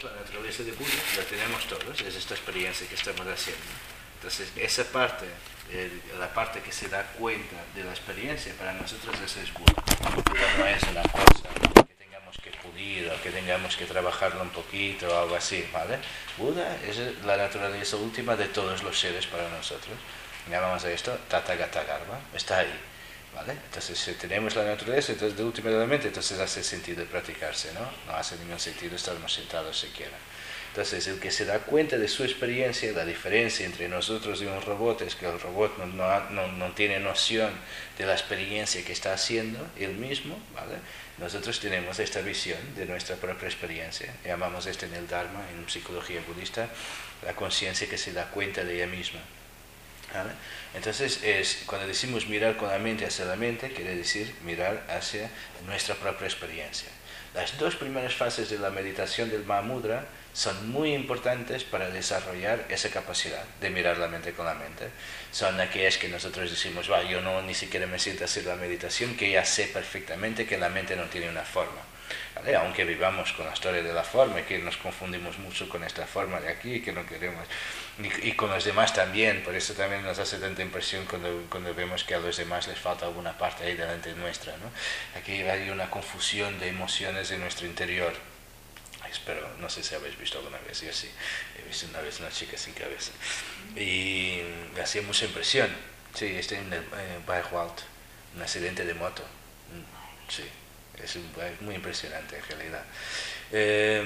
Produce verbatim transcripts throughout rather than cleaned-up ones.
la naturaleza de Buda, la tenemos todos, es esta experiencia que estamos haciendo. Entonces, esa parte, eh, la parte que se da cuenta de la experiencia, para nosotros ese es Buda. Buda no es una cosa que tengamos que pulir o que tengamos que trabajarlo un poquito o algo así, ¿vale? Buda es la naturaleza última de todos los seres para nosotros. Llamamos a esto Tathagata Garbha, está ahí, ¿vale? Entonces, si tenemos la naturaleza, entonces últimamente, entonces hace sentido practicarse, ¿no? No hace ningún sentido estarnos sentados siquiera. Entonces, el que se da cuenta de su experiencia, la diferencia entre nosotros y un robot es que el robot no, no, no, no tiene noción de la experiencia que está haciendo él mismo, ¿vale? Nosotros tenemos esta visión de nuestra propia experiencia. Llamamos esto en el Dharma, en psicología budista, la conciencia que se da cuenta de ella misma, ¿vale? Entonces, es, cuando decimos mirar con la mente hacia la mente, quiere decir mirar hacia nuestra propia experiencia. Las dos primeras fases de la meditación del Mahamudra son muy importantes para desarrollar esa capacidad de mirar la mente con la mente. Son aquellas que nosotros decimos, va, yo no ni siquiera me siento a hacer la meditación, que ya sé perfectamente que la mente no tiene una forma, ¿vale? Aunque vivamos con la historia de la forma y que nos confundimos mucho con esta forma de aquí, que no queremos, y, y con los demás también. Por eso también nos hace tanta impresión cuando, cuando vemos que a los demás les falta alguna parte ahí delante nuestra, ¿no? Aquí hay una confusión de emociones en nuestro interior. Espero, no sé si habéis visto alguna vez, yo sí, he visto una vez una chica sin cabeza y me hacía mucha impresión. Sí, estoy en el eh, Bayreuth, un accidente de moto, sí, es un, muy impresionante en realidad. Eh,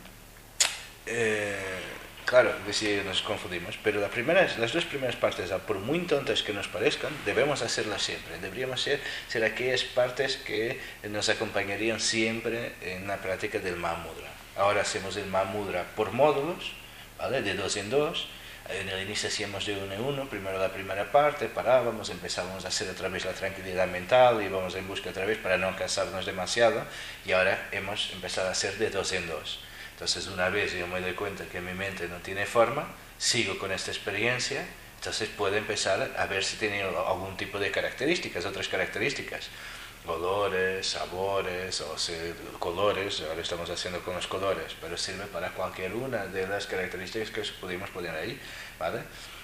eh, claro, sí, nos confundimos, pero la primera, las dos primeras partes, por muy tontas que nos parezcan, debemos hacerlas siempre. Deberíamos ser, ser aquellas partes que nos acompañarían siempre en la práctica del Mahamudra. Ahora hacemos el Mahamudra por módulos, ¿vale? De dos en dos. En el inicio hacíamos de uno en uno, primero la primera parte, parábamos, empezábamos a hacer otra vez la tranquilidad mental, íbamos en busca otra vez para no cansarnos demasiado, y ahora hemos empezado a hacer de dos en dos. Entonces, una vez yo me doy cuenta que mi mente no tiene forma, sigo con esta experiencia, entonces puedo empezar a ver si tiene algún tipo de características, otras características. Olores, sabores, o sea, colores, ahora estamos haciendo con los colores, pero sirve para cualquier una de las características que pudimos poner ahí, ¿vale?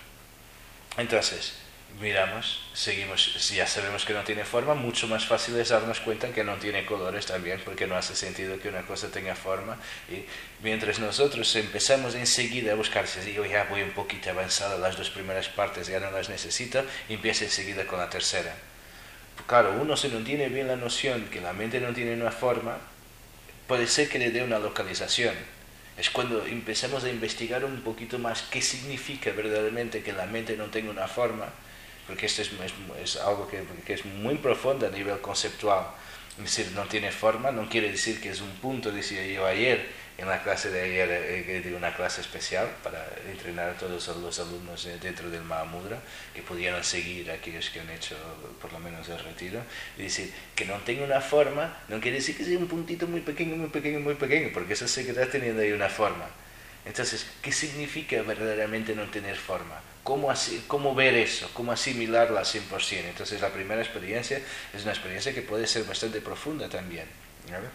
Entonces, miramos, seguimos, si ya sabemos que no tiene forma, mucho más fácil es darnos cuenta que no tiene colores también, porque no hace sentido que una cosa tenga forma, y mientras nosotros empezamos enseguida a buscar, si yo ya voy un poquito avanzado, las dos primeras partes ya no las necesito, y empiezo enseguida con la tercera. Claro, uno si no tiene bien la noción que la mente no tiene una forma, puede ser que le dé una localización. Es cuando empezamos a investigar un poquito más qué significa verdaderamente que la mente no tenga una forma, porque esto es, es, es algo que, que es muy profundo a nivel conceptual. Es decir, no tiene forma, no quiere decir que es un punto, decía yo ayer, en la clase de ayer, eh, de una clase especial para entrenar a todos los alumnos dentro del Mahamudra, que pudieran seguir a aquellos que han hecho por lo menos el retiro, y decir que no tenga una forma, no quiere decir que sea un puntito muy pequeño, muy pequeño, muy pequeño, porque eso se queda teniendo ahí una forma. Entonces, ¿qué significa verdaderamente no tener forma? ¿Cómo, así, cómo ver eso? ¿Cómo asimilarla al cien por ciento? Entonces, la primera experiencia es una experiencia que puede ser bastante profunda también, ¿vale?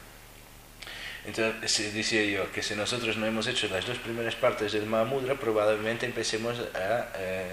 Entonces, decía yo que si nosotros no hemos hecho las dos primeras partes del Mahamudra, probablemente empecemos a, eh,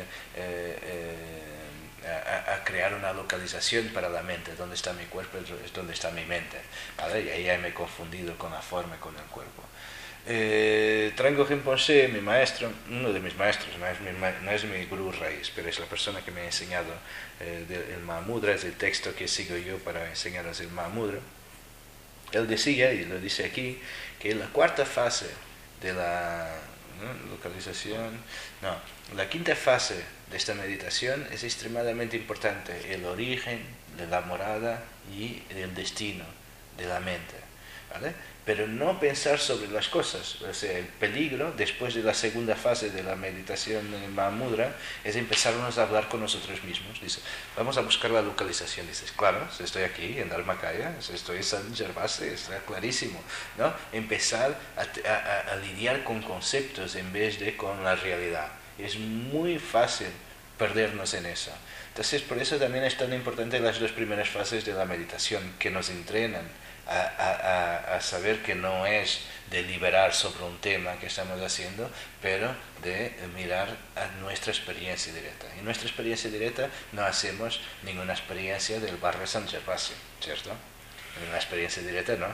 eh, a, a crear una localización para la mente. ¿Dónde está mi cuerpo? Es donde está mi mente, ¿vale? Y ahí ya me he confundido con la forma y con el cuerpo. Eh, Trango Rinpoche, mi maestro, uno de mis maestros, no es mi, no es mi gurú raíz, pero es la persona que me ha enseñado eh, el Mahamudra, es el texto que sigo yo para enseñarles el Mahamudra. Él decía, y lo dice aquí, que la cuarta fase de la ¿no? localización, no, la quinta fase de esta meditación es extremadamente importante, el origen de la morada y el destino de la mente, ¿vale? Pero no pensar sobre las cosas. O sea, el peligro, después de la segunda fase de la meditación en Mahamudra, es empezarnos a hablar con nosotros mismos. Dice, vamos a buscar la localización. Dices, claro, estoy aquí en Dharmakaya, estoy en San Gervase, está clarísimo, ¿no? Empezar a, a, a lidiar con conceptos en vez de con la realidad. Es muy fácil perdernos en eso. Entonces, por eso también es tan importante las dos primeras fases de la meditación, que nos entrenan A, a, a saber que no es deliberar sobre un tema que estamos haciendo, pero de mirar a nuestra experiencia directa. Y nuestra experiencia directa no hacemos ninguna experiencia del barrio San Gervasio, ¿cierto? Ninguna experiencia directa, ¿no?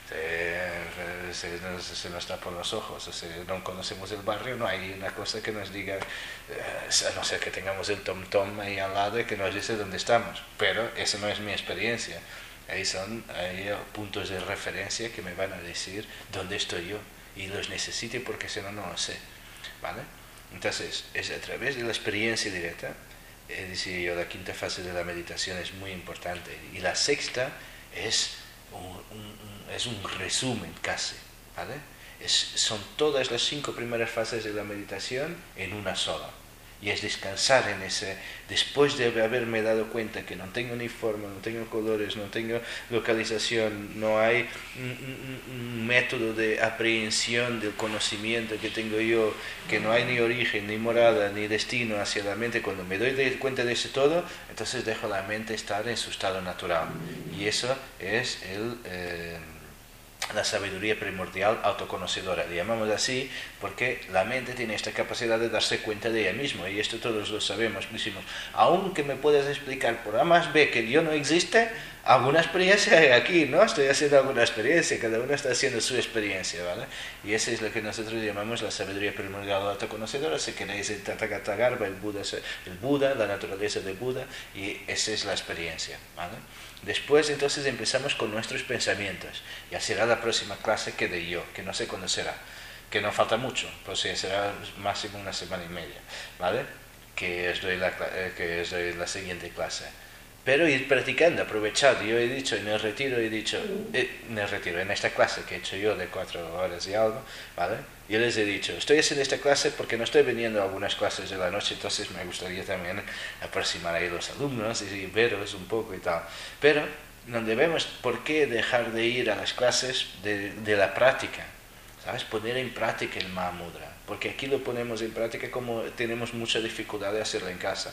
Se, se, nos, se nos tapa los ojos, o sea, no conocemos el barrio, no hay una cosa que nos diga, eh, a no ser que tengamos el tom-tom ahí al lado y que nos dice dónde estamos, pero esa no es mi experiencia. Ahí son hay puntos de referencia que me van a decir dónde estoy yo, y los necesito porque si no, no lo sé, ¿vale? Entonces, es a través de la experiencia directa, es decir, yo, la quinta fase de la meditación es muy importante, y la sexta es un, un, es un resumen casi, ¿vale? Es, son todas las cinco primeras fases de la meditación en una sola. Y es descansar en ese, después de haberme dado cuenta que no tengo ni forma, no tengo colores, no tengo localización, no hay un, un, un método de aprehensión del conocimiento que tengo yo, que no hay ni origen, ni morada, ni destino hacia la mente. Cuando me doy de cuenta de eso todo, entonces dejo la mente estar en su estado natural. Y eso es el... Eh, la sabiduría primordial autoconocedora, le llamamos así porque la mente tiene esta capacidad de darse cuenta de ella misma, y esto todos lo sabemos. Decimos, aunque me puedas explicar por A más B que yo no existe, alguna experiencia hay aquí, ¿no? Estoy haciendo alguna experiencia, cada uno está haciendo su experiencia, ¿vale? Y eso es lo que nosotros llamamos la sabiduría primordial autoconocedora. Si queréis el Tathagata, el Buda, el Buda, la naturaleza del Buda, y esa es la experiencia, ¿vale? Después entonces empezamos con nuestros pensamientos, ya será la próxima clase que de yo, que no sé cuándo será, que no falta mucho, pues será máximo una semana y media, ¿vale? Que os doy la, que os doy la siguiente clase. Pero ir practicando, aprovechar. Yo he dicho en el retiro, he dicho, eh, en el retiro, en esta clase que he hecho yo de cuatro horas y algo, ¿vale? Yo les he dicho, estoy haciendo esta clase porque no estoy viniendo a algunas clases de la noche, entonces me gustaría también aproximar ahí a los alumnos y veros un poco y tal. Pero no debemos, ¿por qué dejar de ir a las clases de, de la práctica? ¿Sabes? Poner en práctica el Mahamudra. Porque aquí lo ponemos en práctica como tenemos mucha dificultad de hacerlo en casa.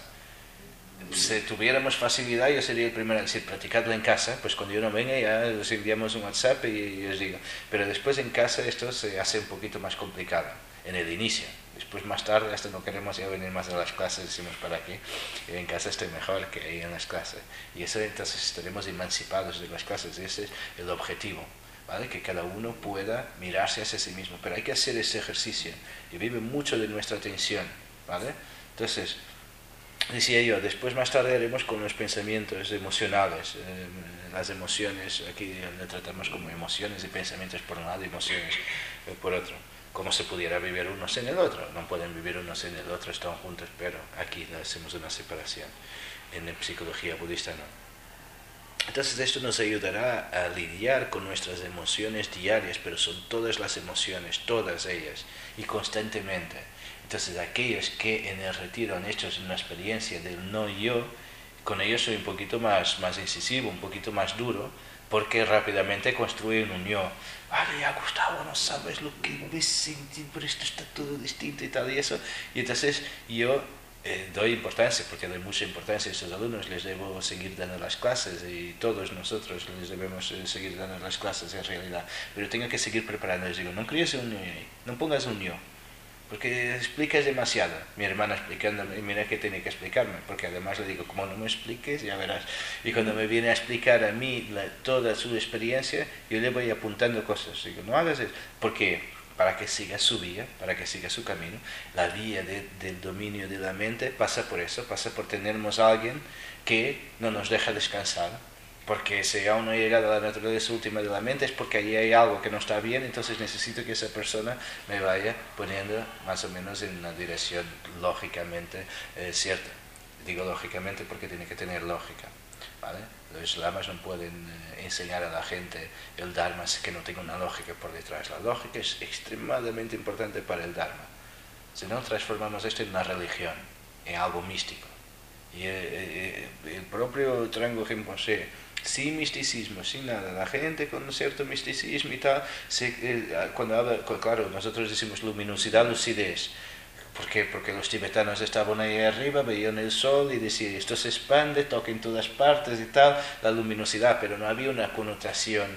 Si tuviéramos facilidad, yo sería el primero a decir, practicadlo en casa, pues cuando yo no venga ya os enviamos un WhatsApp y, y os digo. Pero después en casa esto se hace un poquito más complicado, en el inicio. Después más tarde, hasta no queremos ya venir más a las clases, decimos para aquí, en casa estoy mejor que ahí en las clases. Y eso entonces estaremos emancipados de las clases, y ese es el objetivo, ¿vale? Que cada uno pueda mirarse hacia sí mismo. Pero hay que hacer ese ejercicio, y vive mucho de nuestra atención, ¿vale? Entonces, decía yo, después más tarde haremos con los pensamientos emocionales, eh, las emociones, aquí le tratamos como emociones y pensamientos por un lado y emociones eh, por otro. Como se pudiera vivir unos en el otro, no pueden vivir unos en el otro, están juntos, pero aquí hacemos una separación. En la psicología budista no. Entonces esto nos ayudará a lidiar con nuestras emociones diarias, pero son todas las emociones, todas ellas, y constantemente. Entonces aquellos que en el retiro han hecho una experiencia del no yo, con ellos soy un poquito más, más incisivo, un poquito más duro, porque rápidamente construyen un yo. Vale, ya Gustavo, no sabes lo que ves sentir, pero esto está todo distinto y tal y eso. Y entonces yo eh, doy importancia, porque doy mucha importancia a esos alumnos, les debo seguir dando las clases y todos nosotros les debemos eh, seguir dando las clases en realidad. Pero tengo que seguir preparando, les digo, no crees un yo ahí, no pongas un yo. Porque explicas demasiado. Mi hermana explicándome, y mira que tiene que explicarme, porque además le digo, como no me expliques, ya verás. Y cuando me viene a explicar a mí la, toda su experiencia, yo le voy apuntando cosas. Digo, no hagas eso. Porque para que siga su vía, para que siga su camino, la vía de, del dominio de la mente pasa por eso, pasa por tenernos a alguien que no nos deja descansar. Porque si aún no he llegado a la naturaleza última de la mente es porque allí hay algo que no está bien, entonces necesito que esa persona me vaya poniendo más o menos en una dirección lógicamente eh, cierta. Digo lógicamente porque tiene que tener lógica, ¿vale? Los lamas no pueden eh, enseñar a la gente el Dharma que no tenga una lógica por detrás. La lógica es extremadamente importante para el Dharma. Si no, transformamos esto en una religión, en algo místico. Y eh, eh, el propio Trango Rinpoche, sin misticismo, sin nada, la gente con un cierto misticismo y tal, se, eh, cuando habla, claro, nosotros decimos luminosidad, lucidez. ¿Por qué? Porque los tibetanos estaban ahí arriba, veían el sol y decían, esto se expande, toca en todas partes y tal, la luminosidad, pero no había una connotación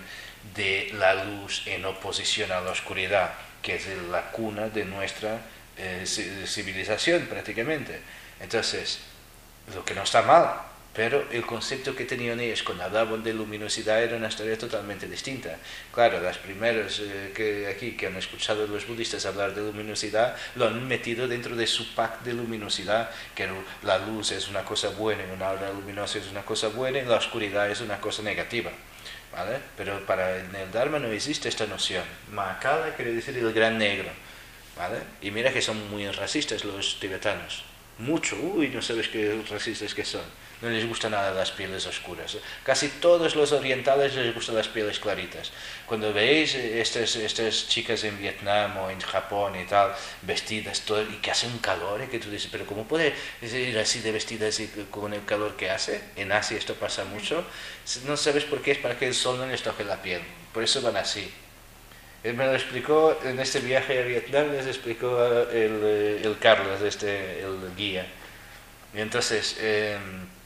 de la luz en oposición a la oscuridad, que es la cuna de nuestra eh, civilización prácticamente. Entonces, lo que no está mal, pero el concepto que tenían ellos cuando hablaban de luminosidad era una historia totalmente distinta. Claro, las primeras eh, que aquí que han escuchado a los budistas hablar de luminosidad lo han metido dentro de su pack de luminosidad, que la luz es una cosa buena, una aura luminosa es una cosa buena y la oscuridad es una cosa negativa. ¿Vale? Pero para en el Dharma no existe esta noción. Mahakala quiere decir el gran negro. ¿Vale? Y mira que son muy racistas los tibetanos. Mucho, uy, no sabes qué racistas que son. No les gustan nada las pieles oscuras. Casi todos los orientales les gustan las pieles claritas. Cuando veis estas, estas chicas en Vietnam o en Japón y tal, vestidas todo, y que hace un calor, y que tú dices, pero ¿cómo puede ir así de vestidas y con el calor que hace? En Asia esto pasa mucho. No sabes por qué, es para que el sol no les toque la piel. Por eso van así. Él me lo explicó en este viaje a Vietnam, les explicó el, el Carlos, este, el guía. Y entonces, eh,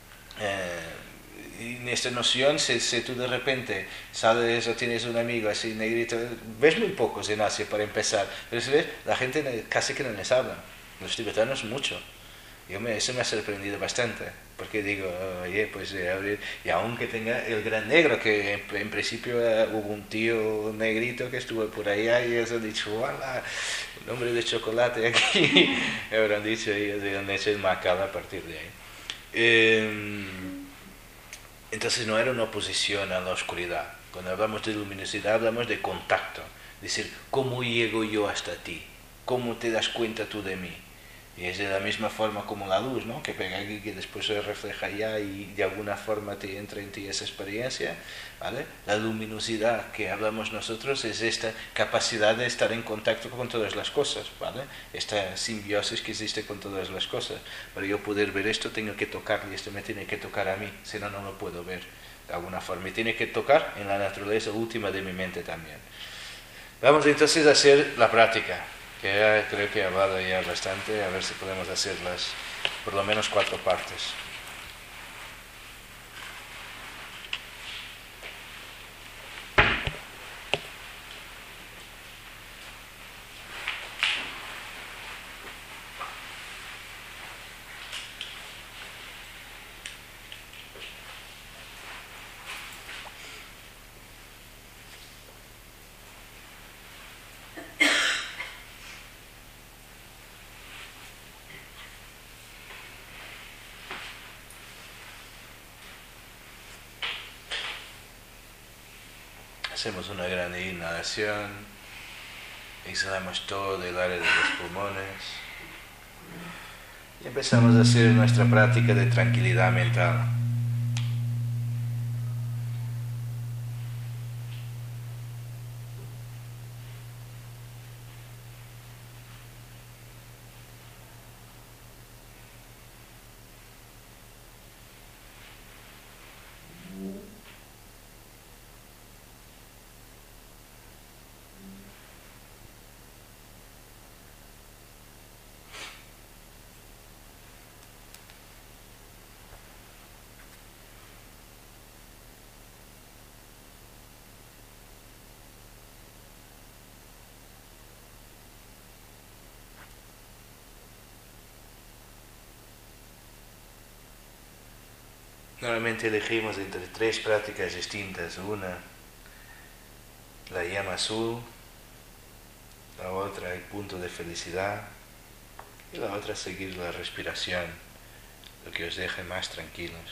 eh, en esta noción, si, si tú de repente sales o tienes un amigo así negrito, ves muy pocos en Asia para empezar, pero si ves, la gente casi que no les habla, los tibetanos mucho. Yo me, eso me ha sorprendido bastante, porque digo, oye, pues eh, y aunque tenga el gran negro, que en, en principio uh, hubo un tío negrito que estuvo por allá y ellos han dicho, ¡wala! Un hombre de chocolate aquí, y habrán dicho ellos, y han hecho el Mahakala a partir de ahí. Eh, entonces no era una oposición a la oscuridad. Cuando hablamos de luminosidad hablamos de contacto, es decir, ¿cómo llego yo hasta ti? ¿Cómo te das cuenta tú de mí? Y es de la misma forma como la luz, ¿no? Que pega aquí, que después se refleja allá y de alguna forma te entra en ti esa experiencia, ¿vale? La luminosidad que hablamos nosotros es esta capacidad de estar en contacto con todas las cosas, ¿vale? Esta simbiosis que existe con todas las cosas. Para yo poder ver esto tengo que tocar y esto me tiene que tocar a mí, si no, no lo puedo ver de alguna forma. Me tiene que tocar en la naturaleza última de mi mente también. Vamos entonces a hacer la práctica, que ya creo que he hablado ya bastante, a ver si podemos hacerlas por lo menos cuatro partes. Hacemos una gran inhalación, exhalamos todo el área de los pulmones y empezamos a hacer nuestra práctica de tranquilidad mental. Normalmente elegimos entre tres prácticas distintas. Una, la llama azul, la otra, el punto de felicidad, y la otra, seguir la respiración, lo que os deje más tranquilos.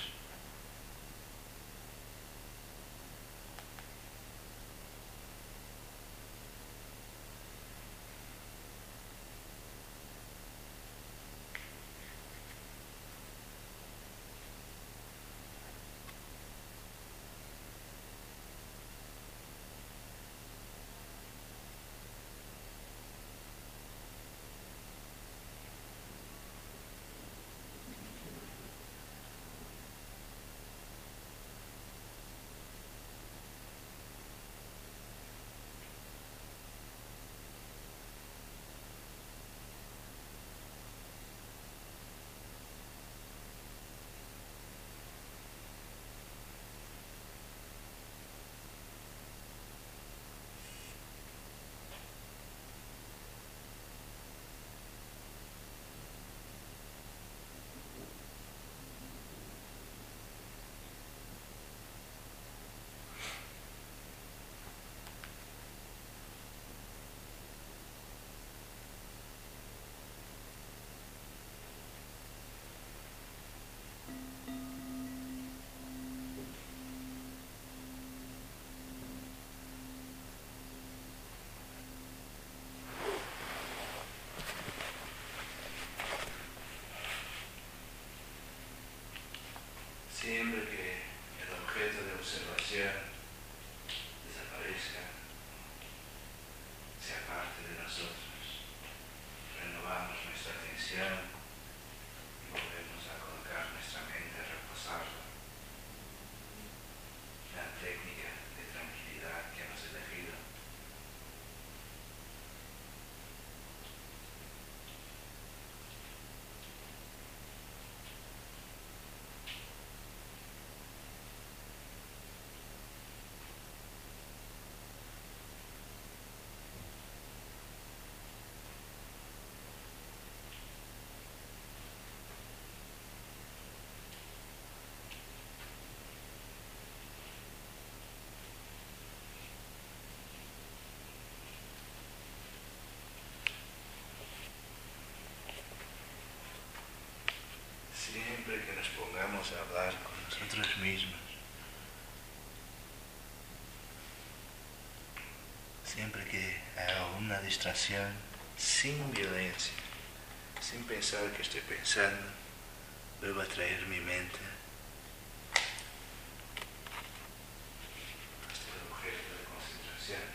distracción, sin violencia, sin pensar que estoy pensando, vuelvo a traer mi mente hasta el objeto de concentración.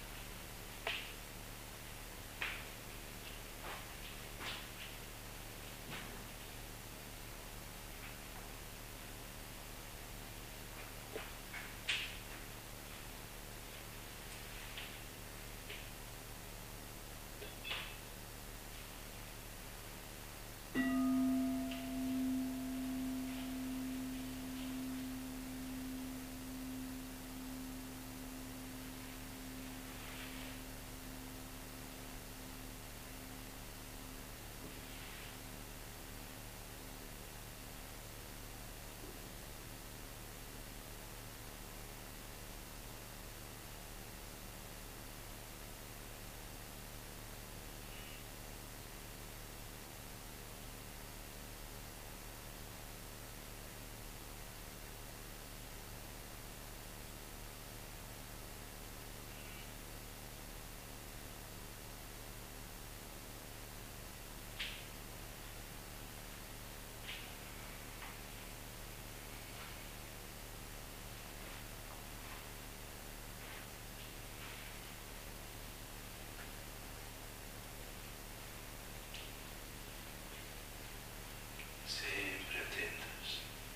Siempre atentos.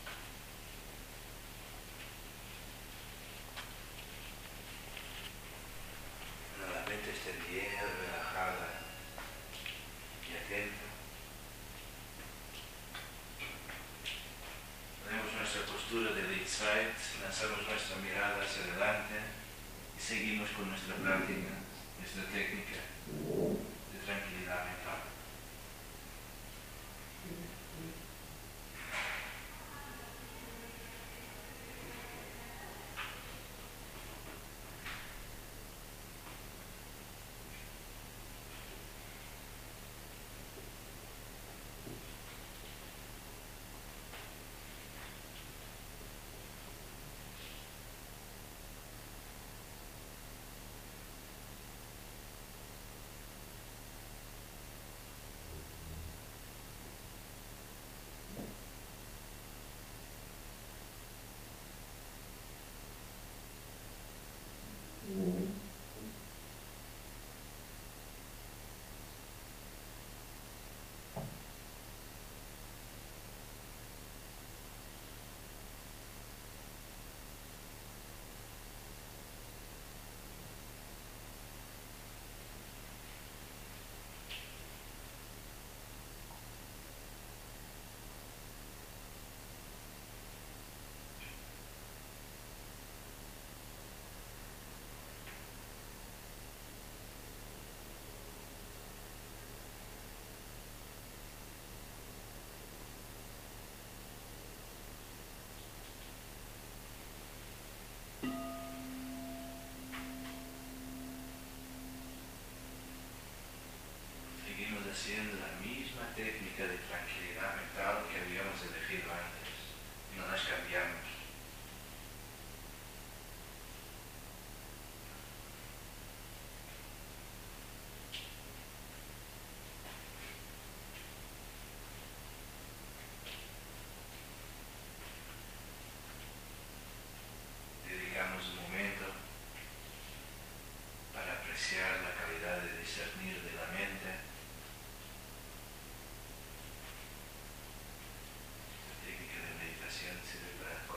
Cuando la mente esté bien relajada y atenta, ponemos nuestra postura de lead side, lanzamos nuestra mirada hacia adelante y seguimos con nuestra práctica, nuestra técnica de tranquilidad mental. Seguimos haciendo la misma técnica de tranquilidad mental que habíamos elegido antes. No las cambiamos. Dedicamos un momento para apreciar la calidad de discernir de la mente. La técnica de meditación sirve para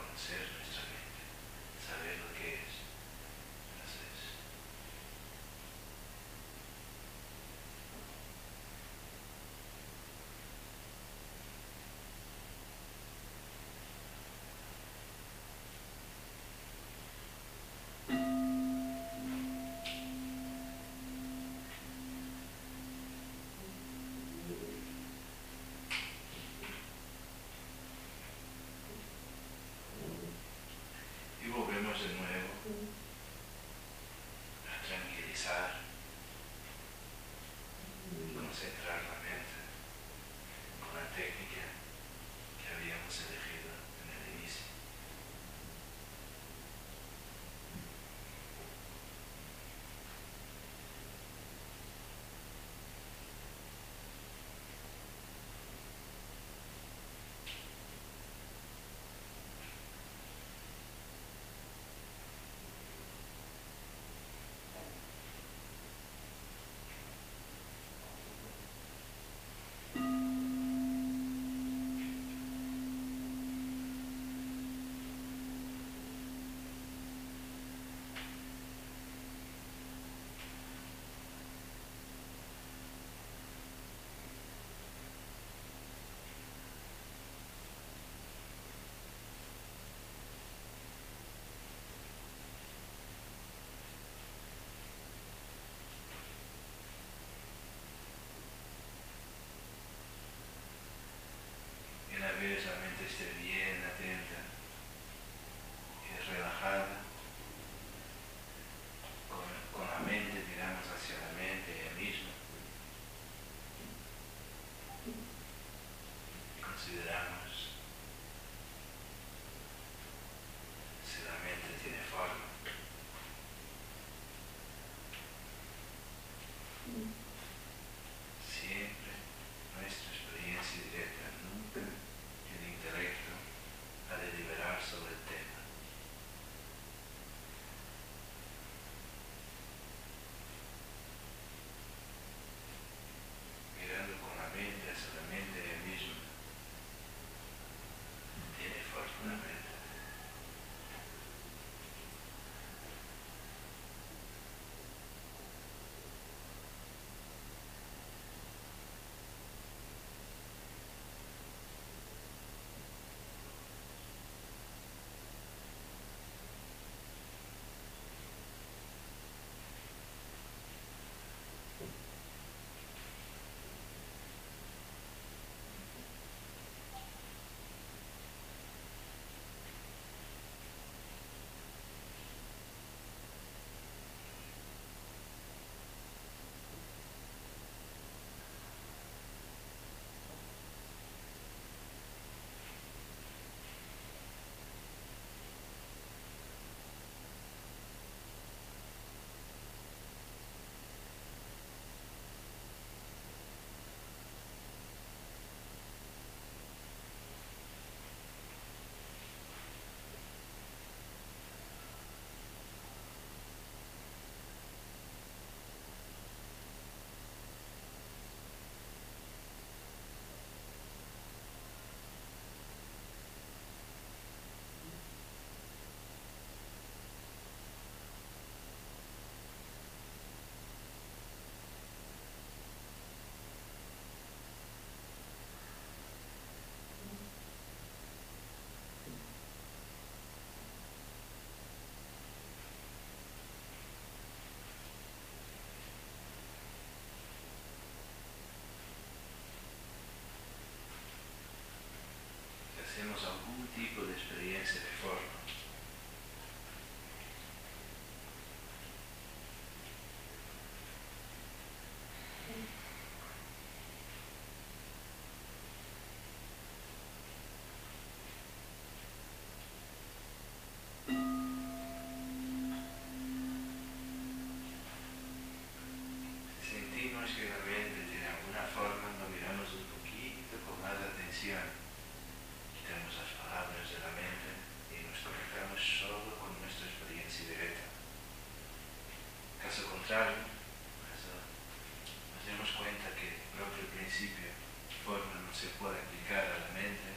principio, forma no se puede aplicar a la mente,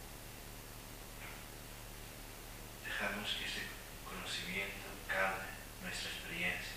dejamos que ese conocimiento calme nuestra experiencia.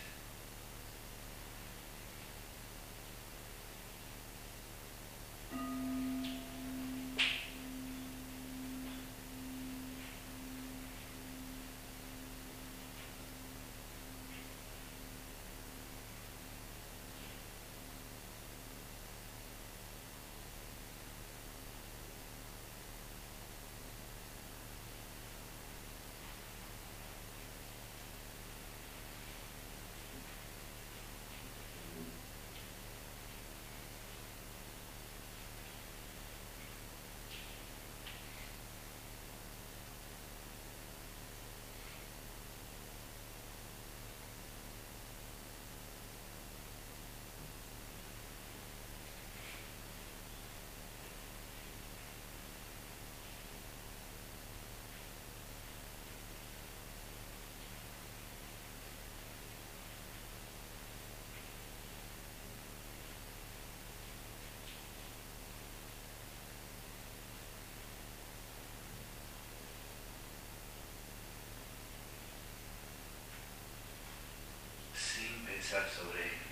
Sin pensar sobre ello.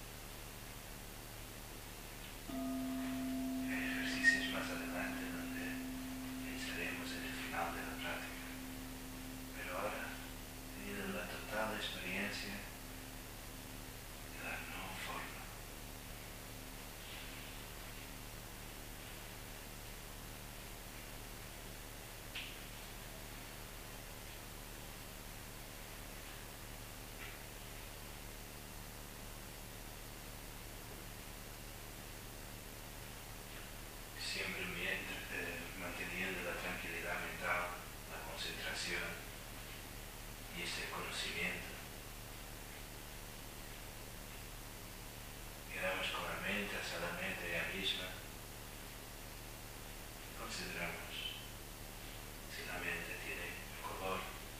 Hay ejercicios más adelante donde pensaremos en el final de la práctica. Pero ahora, teniendo la total experiencia de la no forma. Siempre mientras, eh, manteniendo la tranquilidad mental, la concentración y ese conocimiento. Miramos con la mente hacia la mente ella misma. Consideramos si la mente tiene un color.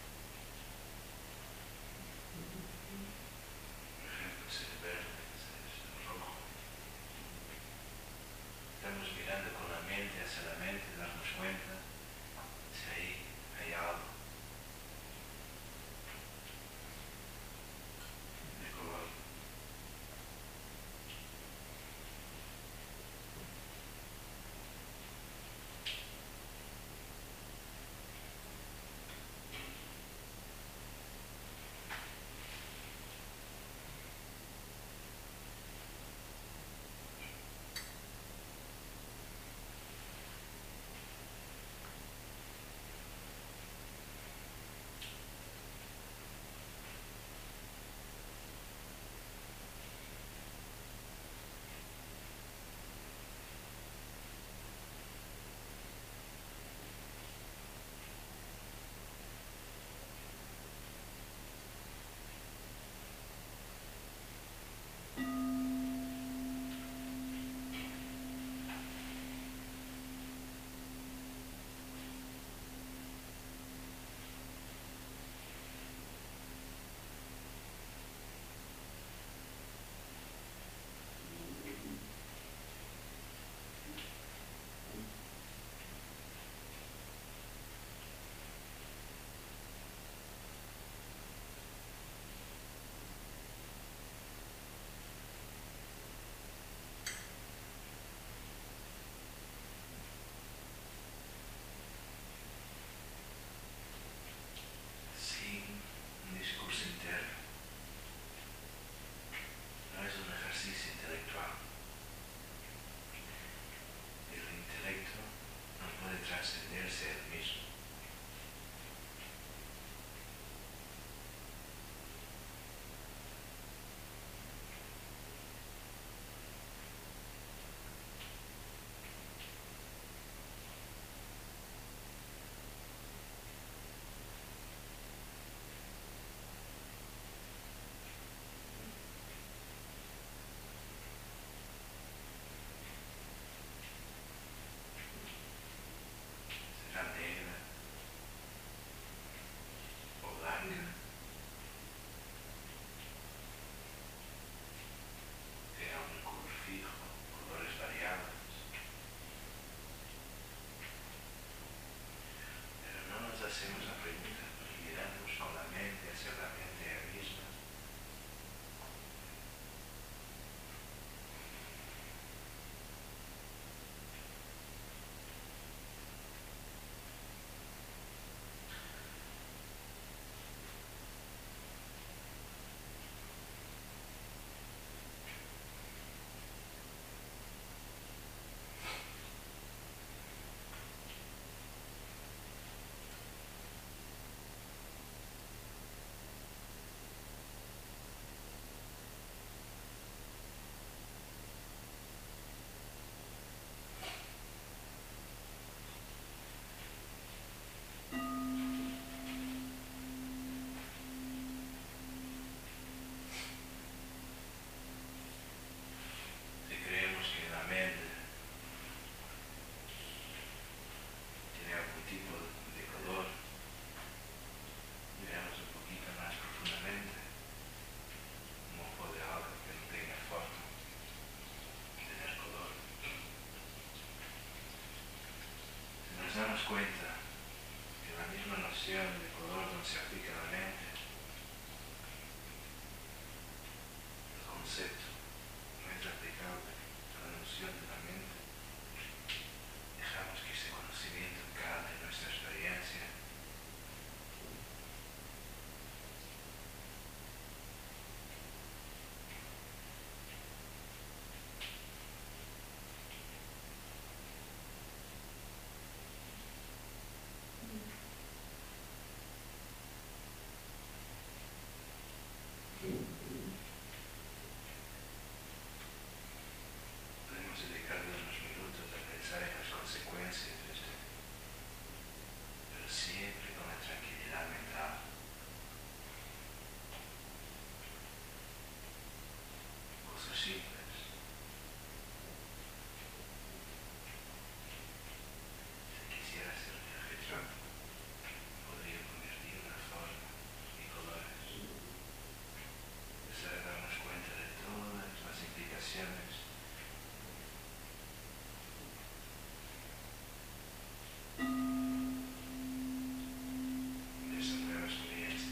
Por ejemplo, si es verde, si es rojo. Estamos mirando con la mente hacia la mente, darnos cuenta si ahí hay algo de color. cuenta que la misma noción de color no se aplica a la mente, el concepto no es aplicable a la noción de la mente, dejamos que ese conocimiento cale en nuestra experiencia. Podemos dedicarle unos minutos a pensar en las consecuencias de esto, pero siempre con la tranquilidad mental. Cosas simples. Si quisiera hacer un retrato, podría convertir una forma y colores. Empezar a darnos cuenta de todas las implicaciones de esa nueva experiencia.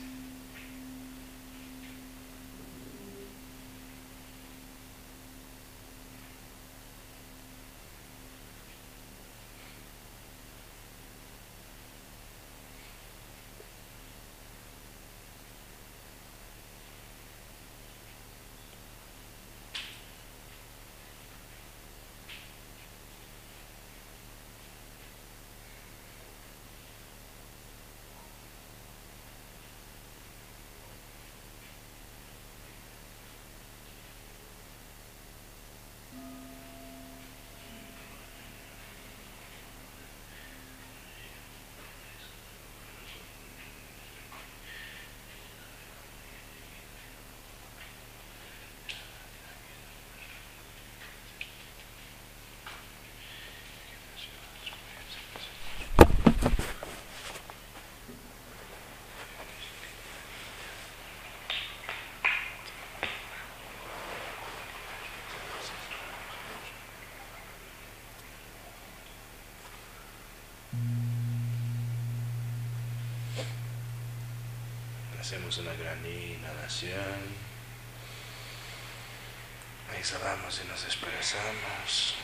Hacemos una gran inhalación, exhalamos y nos expresamos.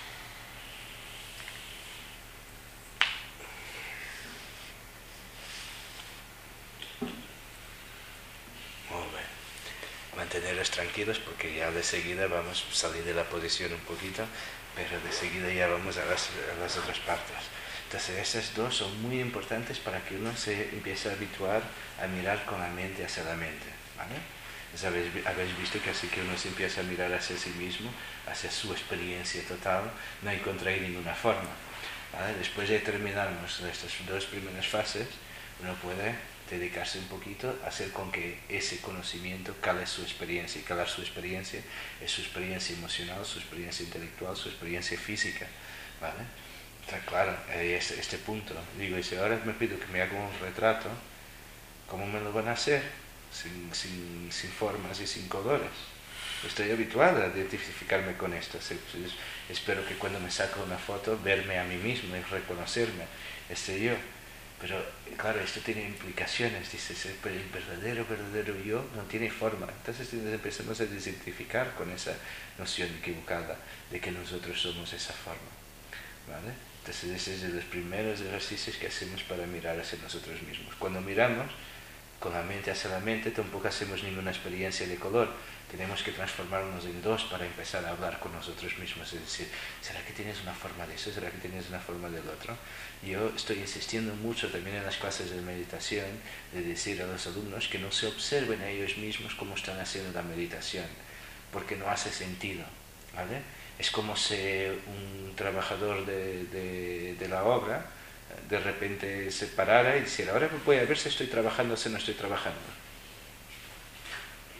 Muy bien. Manteneros tranquilos porque ya de seguida vamos a salir de la posición un poquito, pero de seguida ya vamos a las, a las otras partes. Entonces esas dos son muy importantes para que uno se empiece a habituar a mirar con la mente hacia la mente, ¿vale? Entonces, habéis, habéis visto que así que uno se empieza a mirar hacia sí mismo, hacia su experiencia total, no encontráis ninguna forma, ¿vale? Después de terminarnos estas dos primeras fases, uno puede dedicarse un poquito a hacer con que ese conocimiento cale su experiencia, y calar su experiencia es su experiencia emocional, su experiencia intelectual, su experiencia física, ¿vale? Está claro, este, este punto. Digo, y si ahora me pido que me haga un retrato, ¿cómo me lo van a hacer? Sin, sin, sin formas y sin colores. Estoy habituado a identificarme con esto. Espero que cuando me saco una foto, verme a mí mismo y reconocerme. Este yo. Pero, claro, esto tiene implicaciones. Dices, el verdadero, verdadero yo no tiene forma. Entonces empezamos a desidentificar con esa noción equivocada de que nosotros somos esa forma, ¿vale? Entonces ese es de los primeros ejercicios que hacemos para mirar hacia nosotros mismos. Cuando miramos con la mente hacia la mente, tampoco hacemos ninguna experiencia de color. Tenemos que transformarnos en dos para empezar a hablar con nosotros mismos. Es decir, ¿será que tienes una forma de eso? ¿Será que tienes una forma del otro? Yo estoy insistiendo mucho también en las clases de meditación, de decir a los alumnos que no se observen a ellos mismos cómo están haciendo la meditación, porque no hace sentido, ¿vale? Es como si un trabajador de, de, de la obra de repente se parara y dijera, ahora voy a ver si estoy trabajando o si no estoy trabajando.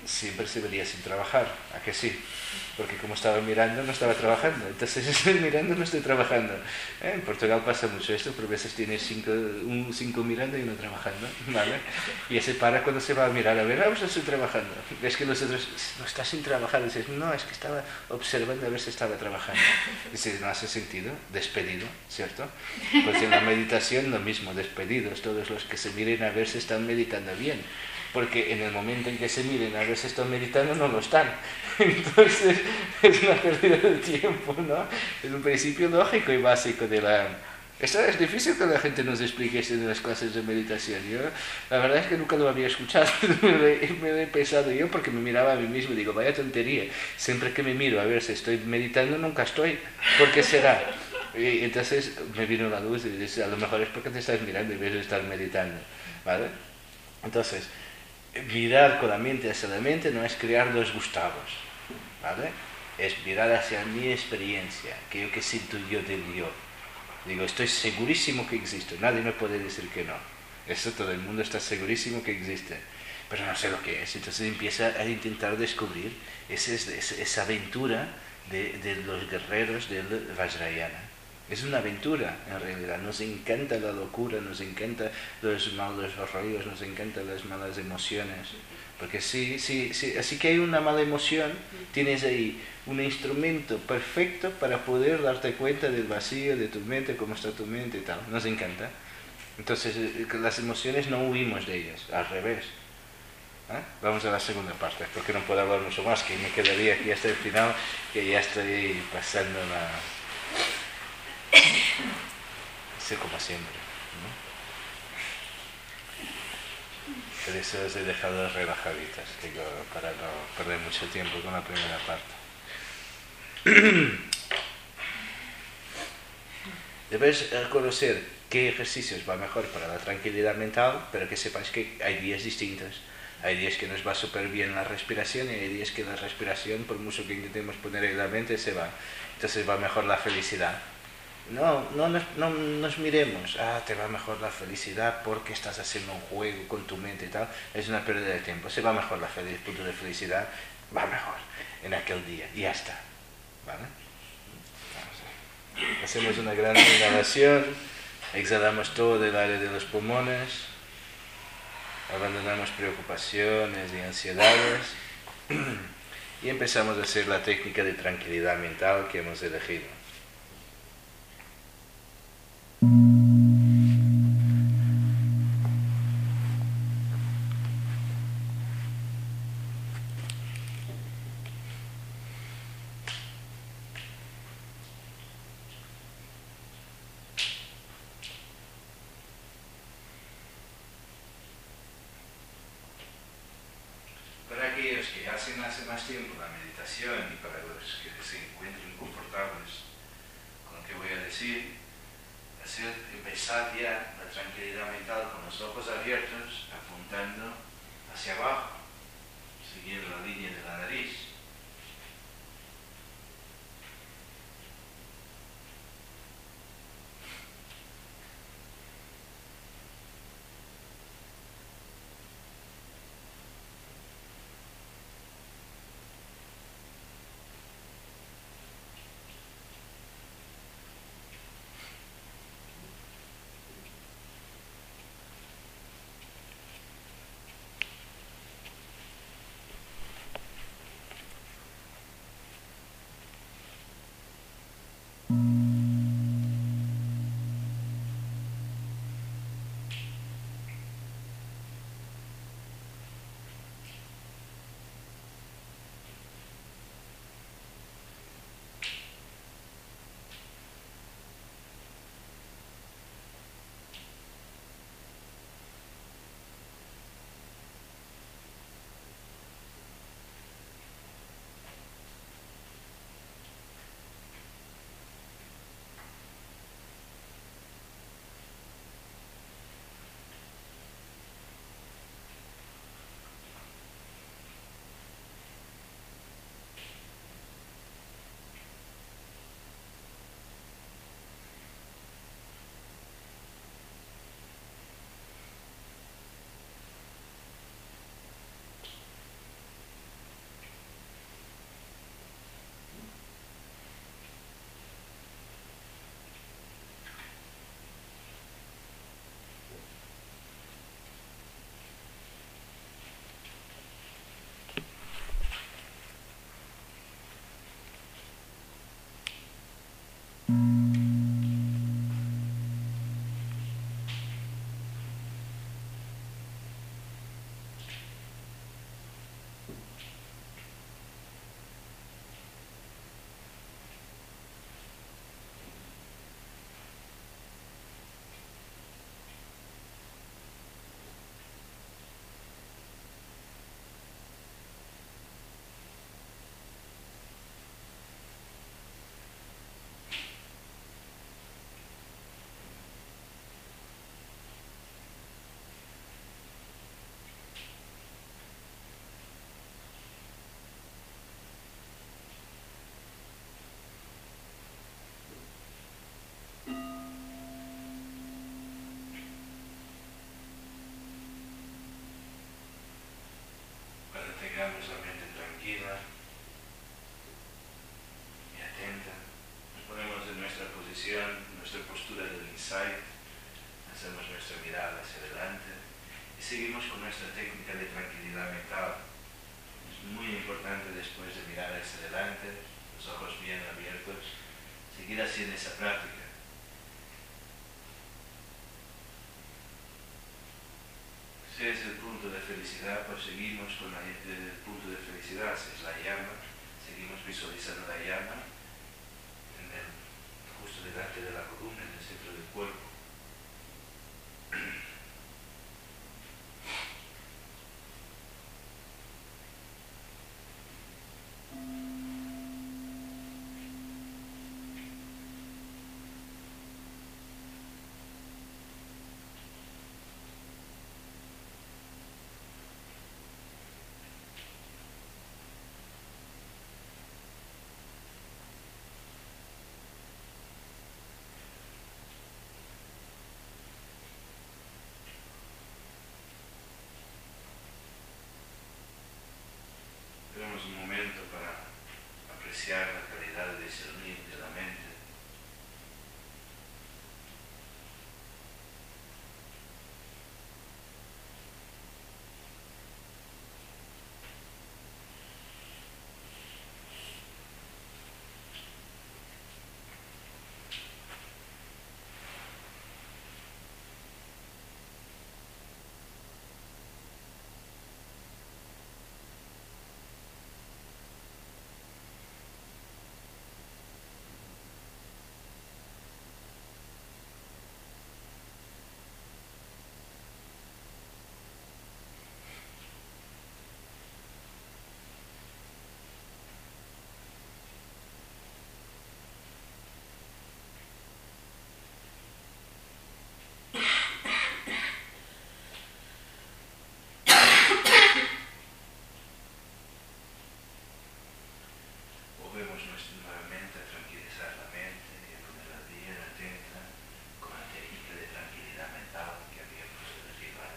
siempre se vería sin trabajar, ¿a que sí? Porque como estaba mirando, no estaba trabajando. Entonces estoy mirando, no estoy trabajando. ¿Eh? En Portugal pasa mucho esto, pero a veces tienes cinco, un, cinco mirando y uno trabajando, ¿vale? Y ese para cuando se va a mirar, a ver, ah, pues estoy trabajando. Ves que los otros, no estás sin trabajar. Dices, no, es que estaba observando a ver si estaba trabajando. Dices, no hace sentido, despedido, ¿cierto? Pues en la meditación lo mismo, despedidos todos los que se miren a ver si están meditando bien. Porque en el momento en que se miren a ver si están meditando, no lo están. Entonces, es una pérdida de tiempo, ¿no? Es un principio lógico y básico de la... Esto es difícil que la gente nos explique esto en las clases de meditación. Yo, la verdad es que nunca lo había escuchado, me lo, he, me lo he pensado yo porque me miraba a mí mismo y digo, vaya tontería, siempre que me miro a ver si estoy meditando, nunca estoy. ¿Por qué será? Y entonces me vino la luz y dice, a lo mejor es porque te estás mirando y ves de estar meditando, ¿vale? Entonces, mirar con la mente hacia la mente no es crear los gustavos, ¿vale? Es mirar hacia mi experiencia, aquello que siento yo del yo. Digo, estoy segurísimo que existe, nadie me puede decir que no. Eso todo el mundo está segurísimo que existe, pero no sé lo que es. Entonces empieza a intentar descubrir esa, esa aventura de, de los guerreros del Vajrayana. Es una aventura, en realidad. Nos encanta la locura, nos encanta los malos rollos, nos encantan las malas emociones. Porque sí, sí, sí, así que hay una mala emoción, tienes ahí un instrumento perfecto para poder darte cuenta del vacío de tu mente, cómo está tu mente y tal. Nos encanta. Entonces, las emociones no huimos de ellas, al revés. ¿Eh? Vamos a la segunda parte, porque no puedo hablar mucho más, que me quedaría aquí hasta el final, que ya estoy pasando la... Sí, como siempre, ¿no? Por eso os he dejado relajaditas, digo, para no perder mucho tiempo con la primera parte. Debes conocer qué ejercicios va mejor para la tranquilidad mental, pero que sepáis que hay días distintos. Hay días que nos va súper bien la respiración y hay días que la respiración, por mucho que intentemos poner en la mente, se va. Entonces va mejor la felicidad. No, no, nos, no nos miremos, ah, te va mejor la felicidad porque estás haciendo un juego con tu mente y tal. Es una pérdida de tiempo. Se va mejor la feliz, punto de felicidad, va mejor en aquel día y ya está. ¿Vale? Vamos a... Hacemos una gran inhalación, exhalamos todo del aire de los pulmones, abandonamos preocupaciones y ansiedades y empezamos a hacer la técnica de tranquilidad mental que hemos elegido. Para aquellos que hacen hace más tiempo la meditación y para los que se encuentren confortables con lo que voy a decir, hacer, empezar ya la tranquilidad mental con los ojos abiertos, apuntando hacia abajo, siguiendo la línea de la nariz. posición, nuestra postura del insight, hacemos nuestra mirada hacia adelante y seguimos con nuestra técnica de tranquilidad mental. Es muy importante después de mirar hacia adelante, los ojos bien abiertos, seguir haciendo esa práctica. Si es el punto de felicidad, pues seguimos con la, el punto de felicidad, si es la llama, seguimos visualizando la llama en el, justo delante de la columna, en el centro del cuerpo. Tenemos un momento para apreciar la calidad de discernir de la mente. Volvemos nuevamente a tranquilizar la mente y a ponerla bien atenta con la técnica de tranquilidad mental que habíamos derivado.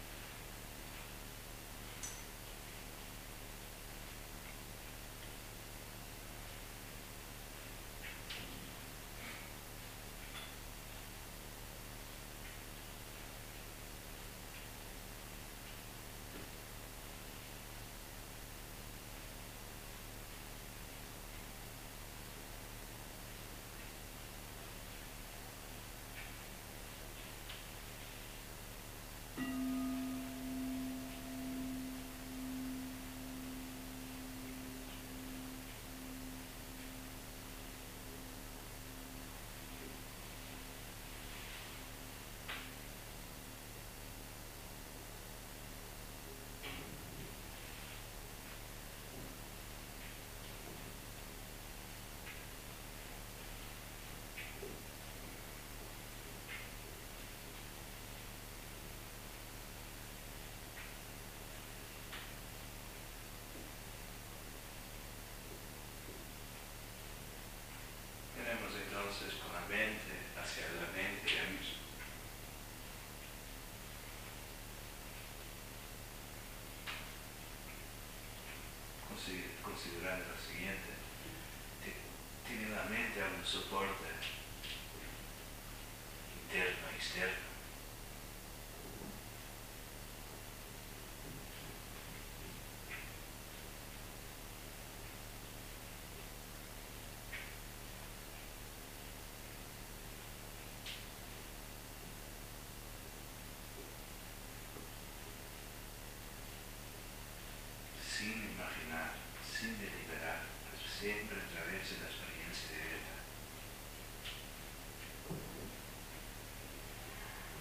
Tenemos entonces con la mente hacia la mente ya mismo. Considerando lo siguiente, tiene la mente algún soporte interno y externo. Sin imaginar, sin deliberar, pero siempre a través de la experiencia directa.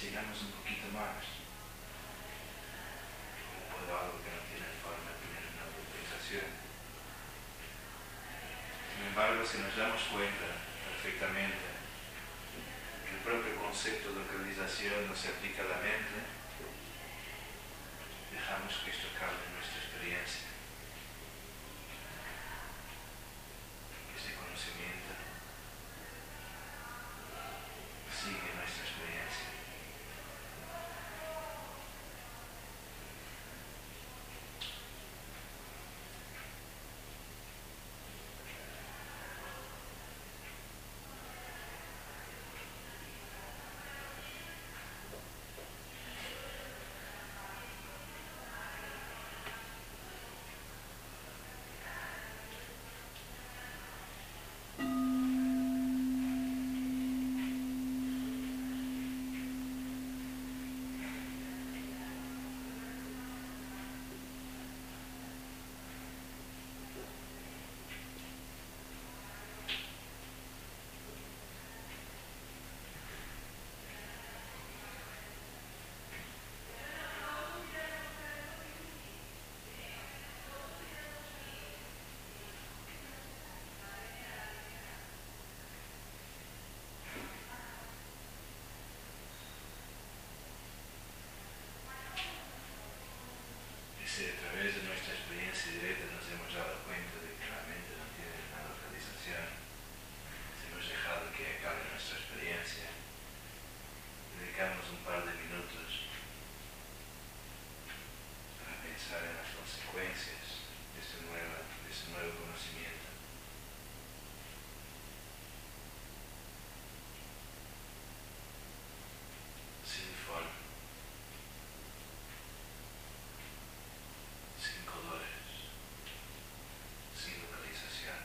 sigamos un poquito más. Puedo algo que no tiene forma de tener una localización. Sin embargo, si nos damos cuenta perfectamente que el propio concepto de localización no se aplica a la mente, dejamos que esto cambie nuestra experiencia. Este conocimiento sigue nuestra experiencia. Si a través de nuestra experiencia directa nos hemos dado cuenta de que la mente no tiene una localización, si hemos dejado que acabe nuestra experiencia, dedicamos un par de minutos para pensar en las consecuencias de este nuevo, de este nuevo conocimiento. Sin forma. Sin colores, sin localización.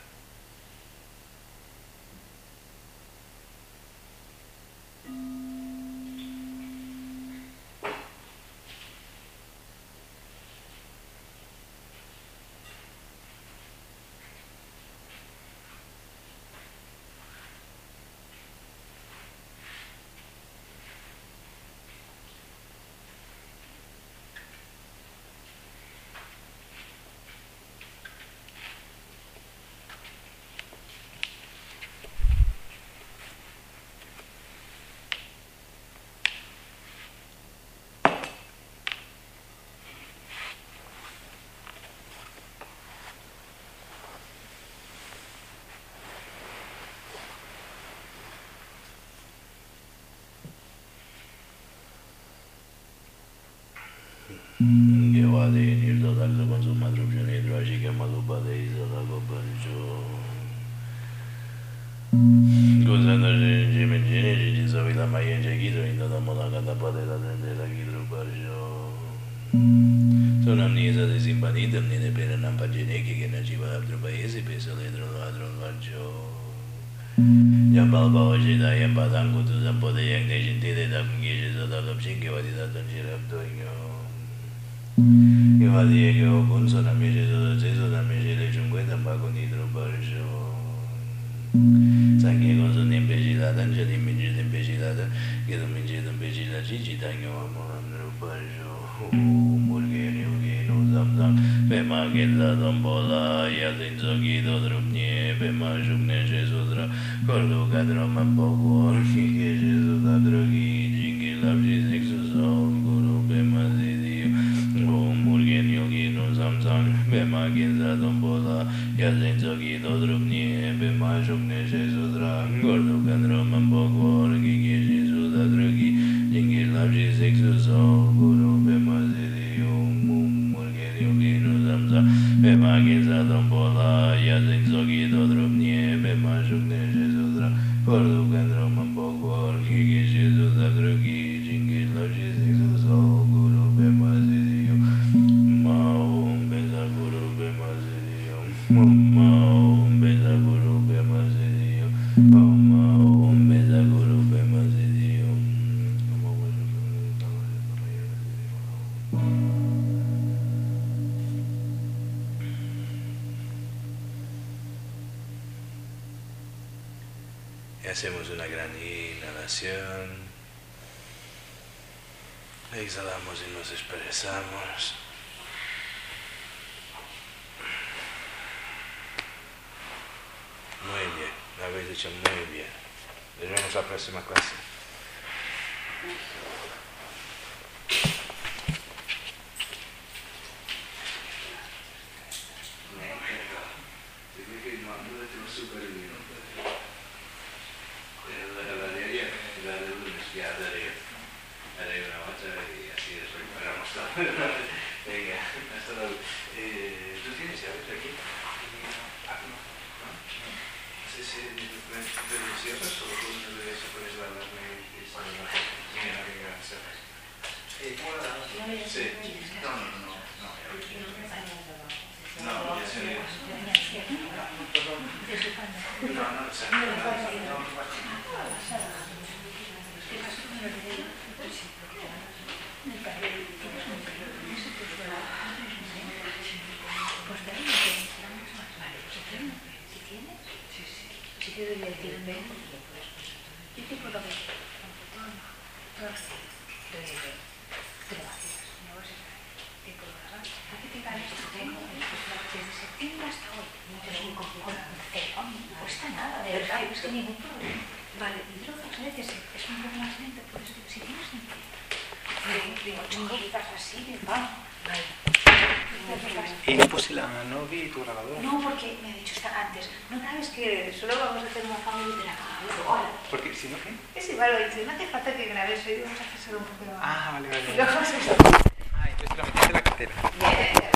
Gewade nirda dalda consuma drupjane drajike malubade izada gobanjo. Gozanda jeme jene jiji zavila mayenje gido inda da monaga da padela de la gidro barjo. Sonamniza de simpanita ne pera nam pagene che na jiva abdru paese pesa ledro ladro barjo. Jambal baoje da yamba dango tu zampo de yang ne jinte de da kungeje zada lopshin ke wadi da tanjira abdoinyo. Io che ho con sono amici da ceso da amici le cinque da bago ni tro barjo. Sangue con sono imbecilla da angeli mingi da imbecilla da che da mingi da imbecilla cici da io amo andro barjo. Murgeni ugi no zam zam pe ma che la dombola ya linzo chi do drupnie pe ma jukne jesu dra cordo cadro ma poco che jesu da drogi jingi la sexo so guru pe ma Bema ginza dombola, ya zenzo gi do drupnie, bema jukne jesu dra, gordo gandro mambogor, gigi jesu da drogi, jingi labji sexu so, guru bema zidiyo, mum murgen yogi no zamza, bema ginza dombola, ya zenzo gi do drupnie, bema jukne jesu dra, gordo gandro mambogor, gigi jesu da drogi, jingi labji sexu so, guru bema zidiyo, Mama beza guru bema zidiyo, Mama beza guru bema zidiyo. Y hacemos una gran inhalación Exhalamos y nos expresamos. Muy bien, lo habéis dicho muy bien. Nos vemos la próxima clase. Venga, hasta luego. Eh, ¿Tú tienes llaves aquí? Ah, no. ¿No? No sé si me cierras o tú me debes poner la alarma y se me va a hacer. Venga, venga, cerras. ¿Cómo la damos? Sí. No, no, no. No, no, ya se ve. No, no, se ve. No, Vale, hidrógeno a veces es un poco más lento, por eso digo, si tienes sentido. Digo, chicas así, vamos. Y no puse la, no vi tu grabadora. No, porque me ha dicho esta antes. No sabes que solo vamos a hacer una familia de la grabadora. Porque si no, ¿qué? Es igual, lo dice, no hace falta que grabes, hoy vamos a hacer solo un poco de. Ah, vale, vale. Y luego se Ah, entonces te lo metiste en la cartera. Bien.